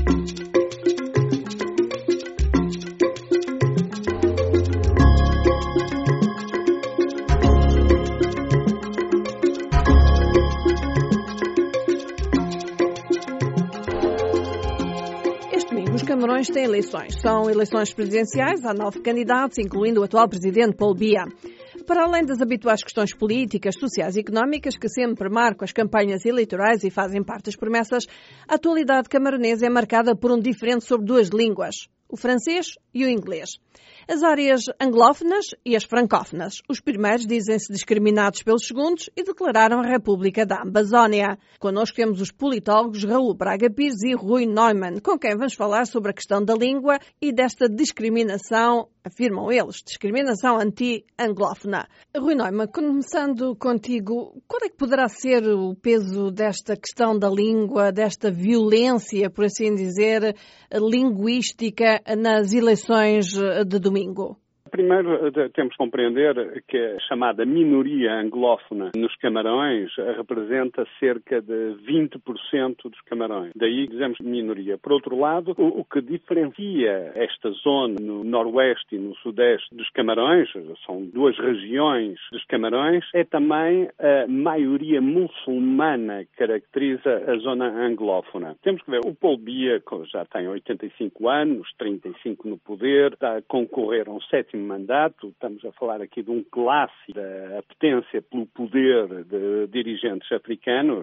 Camarões têm eleições. São eleições presidenciais, há 9 candidatos, incluindo o atual presidente Paul Biya. Para além das habituais questões políticas, sociais e económicas que sempre marcam as campanhas eleitorais e fazem parte das promessas, a atualidade camaronesa é marcada por um diferente sobre 2 línguas, o francês e o inglês. As áreas anglófonas e as francófonas. Os primeiros dizem-se discriminados pelos segundos e declararam a República da Amazónia. Connosco temos os politólogos Raul Braga Pires e Rui Neumann, com quem vamos falar sobre a questão da língua e desta discriminação, afirmam eles, discriminação anti-anglófona. Rui Neumann, começando contigo, qual é que poderá ser o peso desta questão da língua, desta violência, por assim dizer, linguística nas eleições de domingo? Primeiro, temos que compreender que a chamada minoria anglófona nos Camarões representa cerca de 20% dos Camarões. Daí dizemos minoria. Por outro lado, o que diferencia esta zona no noroeste e no sudeste dos Camarões, são 2 regiões dos Camarões, é também a maioria muçulmana que caracteriza a zona anglófona. Temos que ver, o Paul Biya já tem 85 anos, 35 no poder, está a concorrer a um 7º mandato, estamos a falar aqui de um clássico da apetência pelo poder de dirigentes africanos,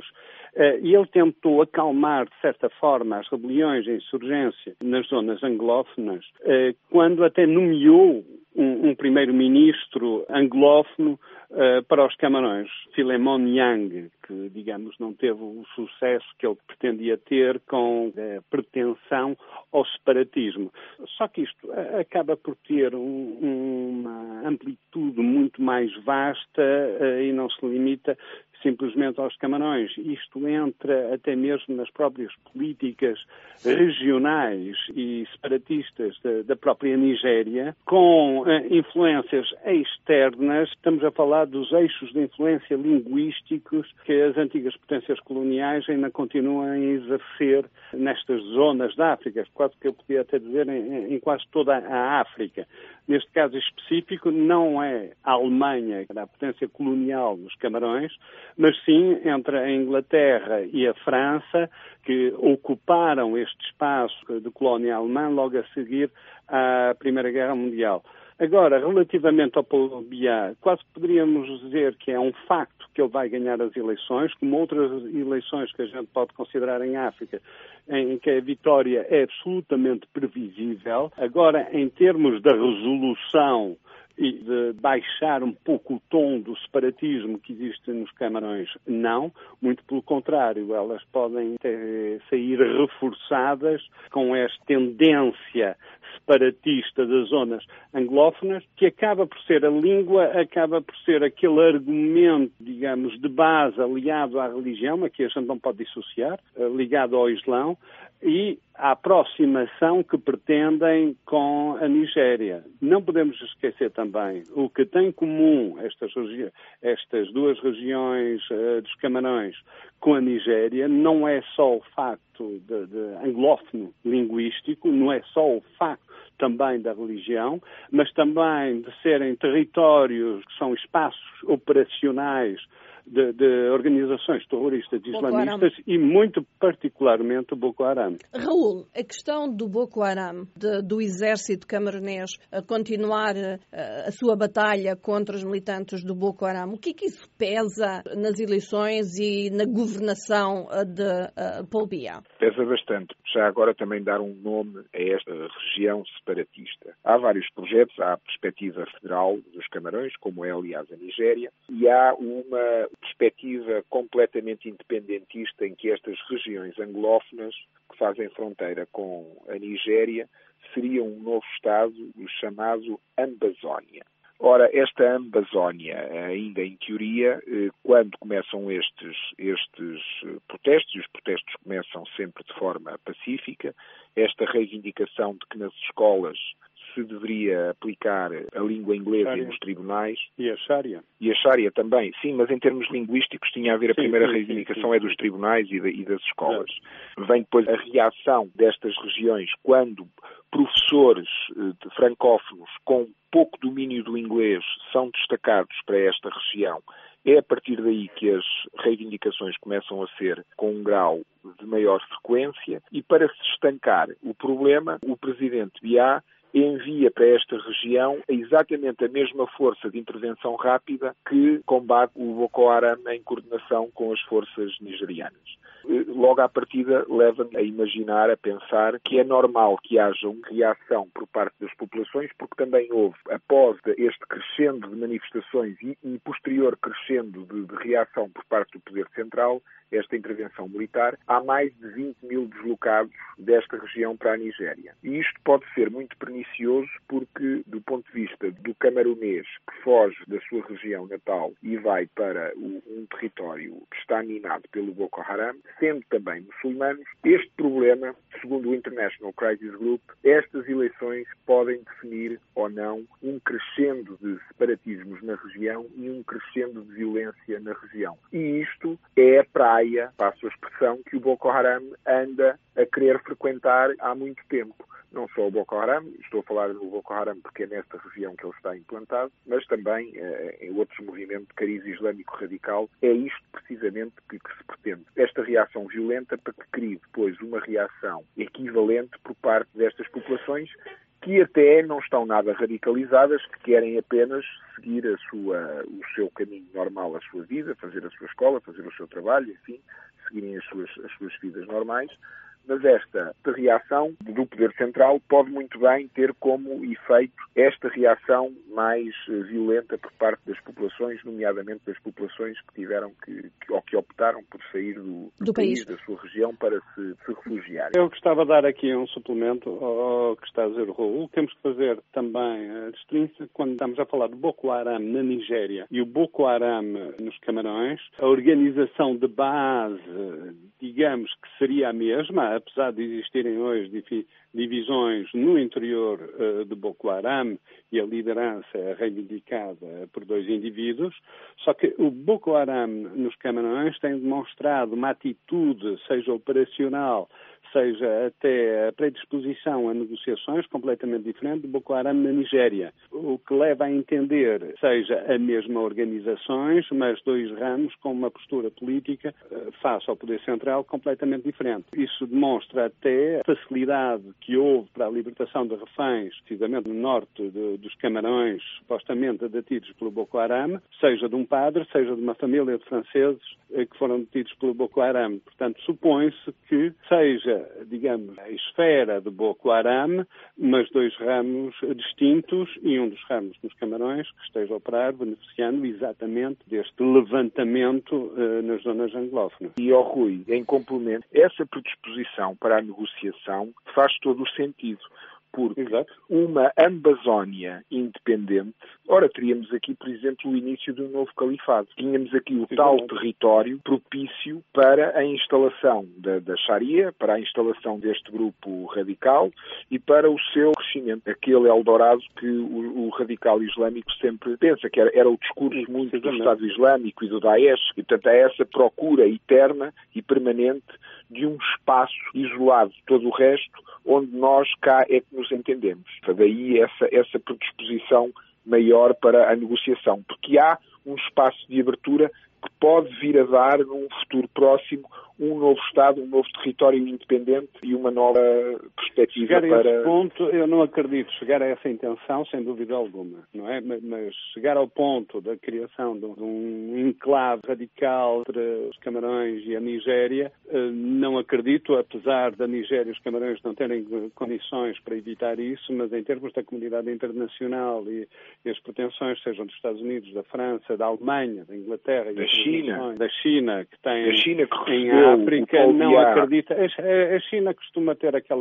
e ele tentou acalmar, de certa forma, as rebeliões e a insurgência nas zonas anglófonas, quando até nomeou um primeiro-ministro anglófono para os Camarões, Philemon Yang, que, digamos, não teve o sucesso que ele pretendia ter com a pretensão ao separatismo. Só que isto acaba por ter uma amplitude muito mais vasta e não se limita simplesmente aos Camarões. Isto entra até mesmo nas próprias políticas regionais e separatistas da própria Nigéria, com influências externas. Estamos a falar dos eixos de influência linguísticos que as antigas potências coloniais ainda continuam a exercer nestas zonas da África, quase que eu podia até dizer em quase toda a África. Neste caso específico, não é a Alemanha, que era a potência colonial dos Camarões, mas sim entre a Inglaterra e a França, que ocuparam este espaço de colónia alemã logo a seguir à Primeira Guerra Mundial. Agora, relativamente ao Paul Biya, quase poderíamos dizer que é um facto que ele vai ganhar as eleições, como outras eleições que a gente pode considerar em África, em que a vitória é absolutamente previsível. Agora, em termos da resolução e de baixar um pouco o tom do separatismo que existe nos Camarões, não. Muito pelo contrário, elas podem sair reforçadas com esta tendência separatista das zonas anglófonas, que acaba por ser a língua, acaba por ser aquele argumento, digamos, de base aliado à religião, aqui a gente não pode dissociar, ligado ao Islão, e a aproximação que pretendem com a Nigéria. Não podemos esquecer também o que tem em comum estas 2 regiões dos Camarões com a Nigéria, não é só o facto de anglófono linguístico, não é só o facto também da religião, mas também de serem territórios que são espaços operacionais de organizações terroristas islamistas e muito particularmente o Boko Haram. Raul, a questão do Boko Haram, do exército camaronês a continuar a sua batalha contra os militantes do Boko Haram, o que é que isso pesa nas eleições e na governação de Paul Biya? Pesa bastante. Já agora também dar um nome a esta região separatista. Há vários projetos, há a perspectiva federal dos Camarões, como é aliás a Nigéria, e há uma perspectiva completamente independentista em que estas regiões anglófonas que fazem fronteira com a Nigéria seriam um novo Estado chamado Amazónia. Ora, esta Amazónia, ainda em teoria, quando começam estes protestos, e os protestos começam sempre de forma pacífica, esta reivindicação de que nas escolas se deveria aplicar a língua inglesa nos tribunais. E a Sharia. E a Sharia também, sim, mas em termos linguísticos tinha a ver, a primeira reivindicação é dos tribunais e das escolas. Vem depois a reação destas regiões quando professores francófonos com pouco domínio do inglês são destacados para esta região. É a partir daí que as reivindicações começam a ser com um grau de maior frequência e para se estancar o problema, o presidente Biá envia para esta região exatamente a mesma força de intervenção rápida que combate o Boko Haram em coordenação com as forças nigerianas. Logo à partida leva-me a imaginar, a pensar que é normal que haja uma reação por parte das populações, porque também houve, após este crescendo de manifestações e posterior crescendo de reação por parte do Poder Central, esta intervenção militar, há mais de 20 mil deslocados desta região para a Nigéria. E isto pode ser muito pernicioso porque, do ponto de vista do camerunês que foge da sua região natal e vai para um território que está minado pelo Boko Haram, sendo também muçulmanos, este problema, segundo o International Crisis Group, estas eleições podem definir ou não um crescendo de separatismos na região e um crescendo de violência na região. E isto é a praia, passo a expressão, que o Boko Haram anda a querer frequentar há muito tempo. Não só o Boko Haram, estou a falar do Boko Haram porque é nesta região que ele está implantado, mas também em outros movimentos de cariz islâmico radical. É isto precisamente que se pretende. Esta reação violenta para que crie depois uma reação equivalente por parte destas populações que até não estão nada radicalizadas, que querem apenas seguir o seu caminho normal, a sua vida, fazer a sua escola, fazer o seu trabalho, enfim, seguirem as suas vidas normais. Mas esta reação do Poder Central pode muito bem ter como efeito esta reação mais violenta por parte das populações, nomeadamente das populações que tiveram que optaram por sair do país, da sua região, para se refugiar. Eu gostava de dar aqui um suplemento ao que está a dizer o Raul. Temos que fazer também a distinção quando estamos a falar do Boko Haram na Nigéria e o Boko Haram nos Camarões. A organização de base, digamos que seria a mesma, apesar de existirem hoje divisões no interior do Boko Haram e a liderança é reivindicada por dois indivíduos, só que o Boko Haram nos Camarões tem demonstrado uma atitude, seja operacional, seja até a predisposição a negociações completamente diferente do Boko Haram na Nigéria. O que leva a entender seja a mesma organizações, mas dois ramos com uma postura política face ao Poder Central completamente diferente. Isso demonstra até a facilidade que houve para a libertação de reféns, precisamente no norte dos Camarões, supostamente detidos pelo Boko Haram, seja de um padre, seja de uma família de franceses que foram detidos pelo Boko Haram. Portanto, supõe-se que seja, digamos, a esfera de Boko Haram, mas dois ramos distintos e um dos ramos nos Camarões que esteja a operar, beneficiando exatamente deste levantamento nas zonas anglófonas. E, Rui, em complemento, essa predisposição para a negociação faz todo o sentido. Porque uma Ambazónia independente, ora teríamos aqui, por exemplo, o início de um novo califado. Tínhamos aqui o tal território propício para a instalação da Sharia, para a instalação deste grupo radical e para o seu crescimento. Aquele Eldorado que o radical islâmico sempre pensa, que era o discurso muito do Estado Islâmico e do Daesh, e portanto é essa procura eterna e permanente de um espaço isolado de todo o resto, onde nós cá é que nos entendemos. Daí essa predisposição maior para a negociação, porque há um espaço de abertura que pode vir a dar, num futuro próximo, um novo Estado, um novo território independente e uma nova perspectiva chegar a esse ponto, eu não acredito chegar a essa intenção, sem dúvida alguma, não é? Mas chegar ao ponto da criação de um enclave radical entre os Camarões e a Nigéria, não acredito, apesar da Nigéria e os Camarões não terem condições para evitar isso, mas em termos da comunidade internacional e as pretensões, sejam dos Estados Unidos, da França, da Alemanha, da Inglaterra e da China, que tem em África, não acredita. A China costuma ter aquela posição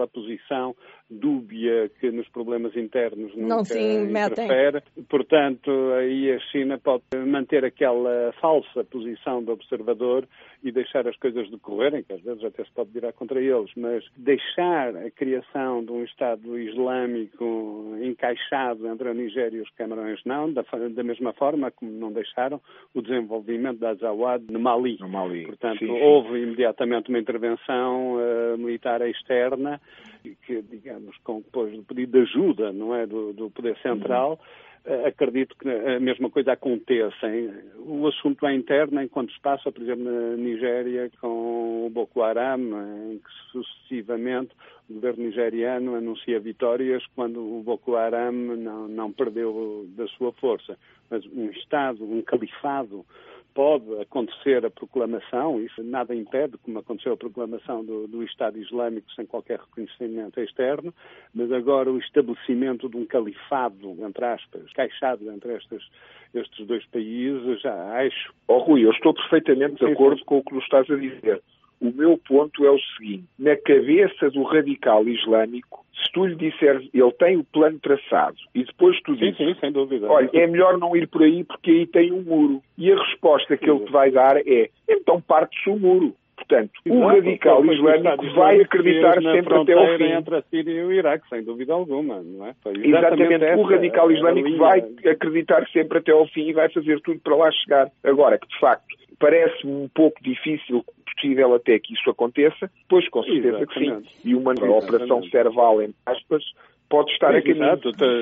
posição dúbia que nos problemas internos não nunca se metem. interfere. Portanto, aí a China pode manter aquela falsa posição de observador e deixar as coisas decorrerem, que às vezes até se pode virar contra eles, mas deixar a criação de um Estado Islâmico encaixado entre a Nigéria e os Camarões, não, da mesma forma como não deixaram o desenvolvimento da Azawad no Mali. Portanto, sim. houve imediatamente uma intervenção militar externa, que, digamos, com depois do pedido de ajuda, não é, do poder central. Acredito que a mesma coisa aconteça. O assunto é interno, enquanto se passa, por exemplo, na Nigéria, com o Boko Haram, em que sucessivamente o governo nigeriano anuncia vitórias quando o Boko Haram não perdeu da sua força. Mas um Estado, um califado, pode acontecer a proclamação, isso nada impede, como aconteceu a proclamação do Estado Islâmico sem qualquer reconhecimento externo, mas agora o estabelecimento de um califado, entre aspas, encaixado entre estes dois países, já acho... Rui, eu estou perfeitamente de acordo com o que nos estás a dizer. O meu ponto é o seguinte: na cabeça do radical islâmico, se tu lhe disseres, ele tem o plano traçado, e depois tu dizes, sim, sem dúvida. Olha, é melhor não ir por aí porque aí tem um muro. E a resposta que ele te vai dar é, então parte-se o muro. Portanto, o radical islâmico vai acreditar sempre até ao fim. Entre a Síria e o Iraque, sem dúvida alguma, não é? Exatamente, o radical islâmico vai acreditar sempre até ao fim e vai fazer tudo para lá chegar. Agora, que de facto parece-me um pouco difícil, possível até que isso aconteça, pois com certeza que sim. E uma operação Serval, em aspas, pode estar a caminho,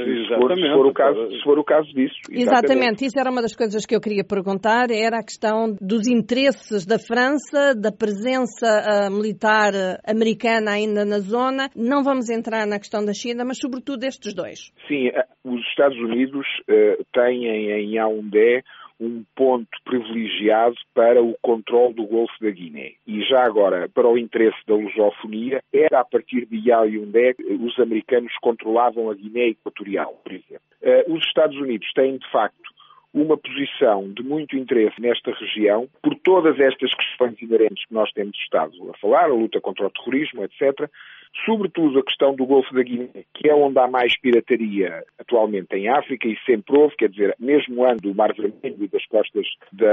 se for o caso disso. Exatamente, isso era uma das coisas que eu queria perguntar, era a questão dos interesses da França, da presença militar americana ainda na zona. Não vamos entrar na questão da China, mas sobretudo estes dois. Sim, os Estados Unidos têm em Yaoundé um ponto privilegiado para o controle do Golfo da Guiné. E já agora, para o interesse da lusofonia, era a partir de Yaoundé que os americanos controlavam a Guiné Equatorial, por exemplo. Os Estados Unidos têm, de facto, uma posição de muito interesse nesta região, por todas estas questões inerentes que nós temos estado a falar, a luta contra o terrorismo, etc., sobretudo a questão do Golfo da Guiné, que é onde há mais pirataria atualmente em África, e sempre houve, quer dizer, mesmo antes do Mar Vermelho e das costas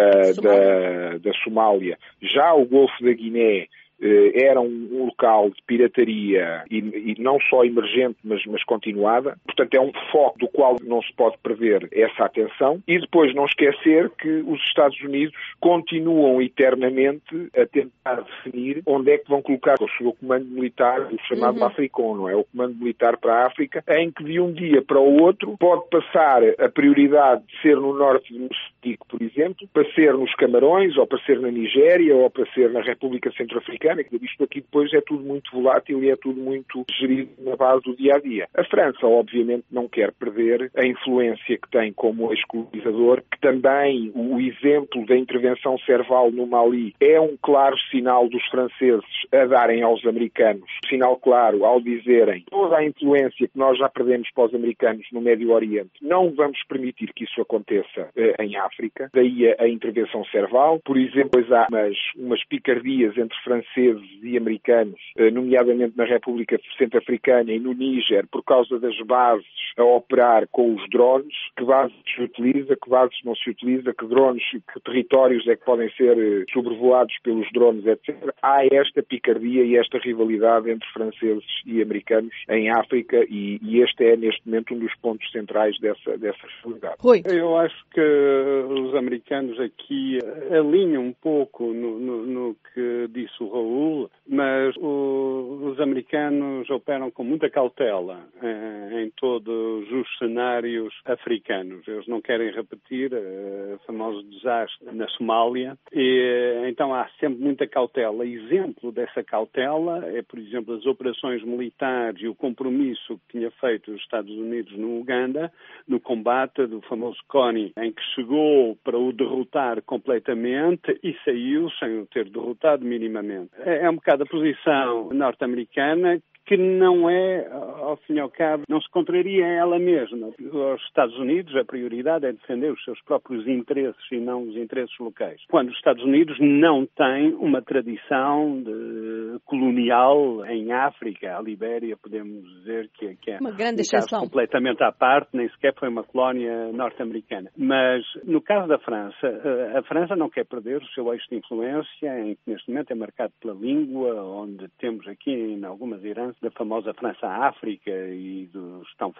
da Somália, já o Golfo da Guiné era um local de pirataria e não só emergente, mas continuada. Portanto, é um foco do qual não se pode perder essa atenção. E depois não esquecer que os Estados Unidos continuam eternamente a tentar definir onde é que vão colocar o seu comando militar, o chamado Africom, não é? O comando militar para a África, em que de um dia para o outro pode passar a prioridade de ser no norte do Moçambique, por exemplo, para ser nos Camarões, ou para ser na Nigéria, ou para ser na República Centro-Africana. Isto aqui depois é tudo muito volátil e é tudo muito gerido na base do dia-a-dia. A França, obviamente, não quer perder a influência que tem como ex-colonizador, que também o exemplo da intervenção Serval no Mali é um claro sinal dos franceses a darem aos americanos, sinal claro ao dizerem toda a influência que nós já perdemos para os americanos no Médio Oriente, não vamos permitir que isso aconteça em África. Daí a intervenção Serval. Por exemplo, há umas picardias entre franceses e americanos, nomeadamente na República Centro-Africana e no Níger, por causa das bases a operar com os drones, que bases se utiliza, que bases não se utiliza, que drones, que territórios é que podem ser sobrevoados pelos drones, etc. Há esta picardia e esta rivalidade entre franceses e americanos em África e este é, neste momento, um dos pontos centrais dessa rivalidade. Rui. Eu acho que os americanos aqui alinham um pouco no que disse o Raul, mas os americanos operam com muita cautela em todos os cenários africanos. Eles não querem repetir o famoso desastre na Somália e então há sempre muita cautela. Exemplo dessa cautela é, por exemplo, as operações militares e o compromisso que tinha feito os Estados Unidos no Uganda, no combate do famoso CONI, em que chegou para o derrotar completamente e saiu sem o ter derrotado minimamente. É um bocado a posição norte-americana, que não é ao fim e ao cabo, não se contraria ela mesma. Aos Estados Unidos, a prioridade é defender os seus próprios interesses e não os interesses locais. Quando os Estados Unidos não têm uma tradição colonial em África, a Libéria, podemos dizer que é uma grande exceção, completamente à parte, nem sequer foi uma colónia norte-americana. Mas, no caso da França, a França não quer perder o seu eixo de influência, em que neste momento é marcado pela língua, onde temos aqui em algumas heranças da famosa França-África e dos tão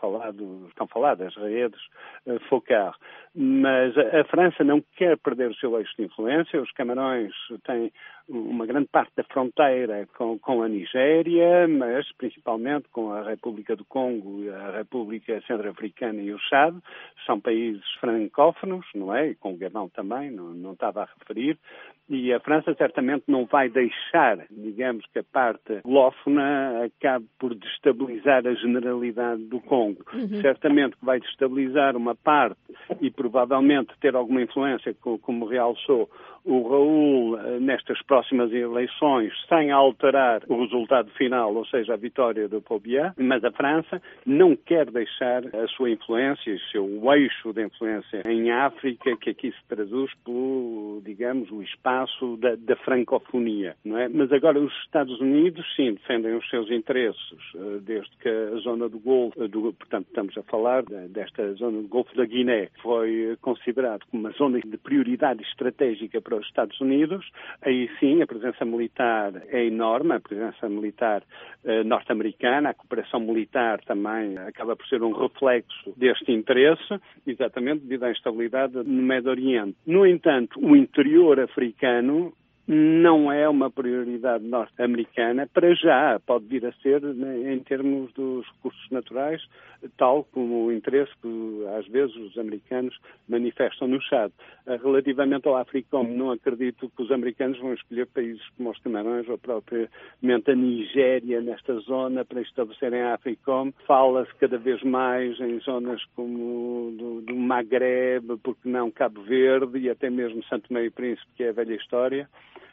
faladas redes Focard. Mas a França não quer perder o seu eixo de influência. Os Camarões têm uma grande parte da fronteira com a Nigéria, mas principalmente com a República do Congo, a República Centro-Africana e o Chad. São países francófonos, não é? E com o Gabão também, não estava a referir. E a França certamente não vai deixar, digamos, que a parte anglófona acabe por destabilizar a generalidade do Congo. Certamente que vai destabilizar uma parte e provavelmente ter alguma influência, como realçou o Raul, nestas próximas eleições, sem alterar o resultado final, ou seja, a vitória do Paul Biya, mas a França não quer deixar a sua influência, o seu eixo de influência em África, que aqui se traduz pelo, digamos, o espaço da francofonia, não é? Mas agora os Estados Unidos, sim, defendem os seus interesses, desde que a zona do Golfo, portanto, estamos a falar desta zona do Golfo da Guiné, foi considerado como uma zona de prioridade estratégica para os Estados Unidos. Aí sim, a presença militar é enorme, a presença militar norte-americana, a cooperação militar também acaba por ser um reflexo deste interesse, exatamente devido à instabilidade no Médio Oriente. No entanto, o interior africano não é uma prioridade norte-americana, para já, pode vir a ser, em termos dos recursos naturais, tal como o interesse que, às vezes, os americanos manifestam no Chad. Relativamente ao Africom, não acredito que os americanos vão escolher países como os Camarões ou propriamente a Nigéria nesta zona para estabelecerem a Africom. Fala-se cada vez mais em zonas como do Magreb, porque não Cabo Verde e até mesmo Santo Tomé e Príncipe, que é a velha história.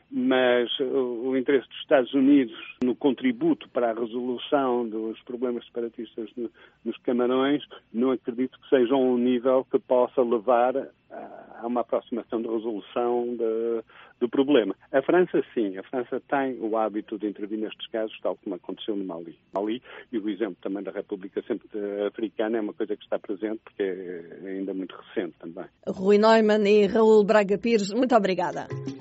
Mas o interesse dos Estados Unidos no contributo para a resolução dos problemas separatistas nos Camarões, não acredito que seja um nível que possa levar a uma aproximação de resolução do problema. A França, sim. A França tem o hábito de intervir nestes casos, tal como aconteceu no Mali. E o exemplo também da República Centro-Africana é uma coisa que está presente, porque é ainda muito recente também. Rui Neumann e Raul Braga Pires, muito obrigada.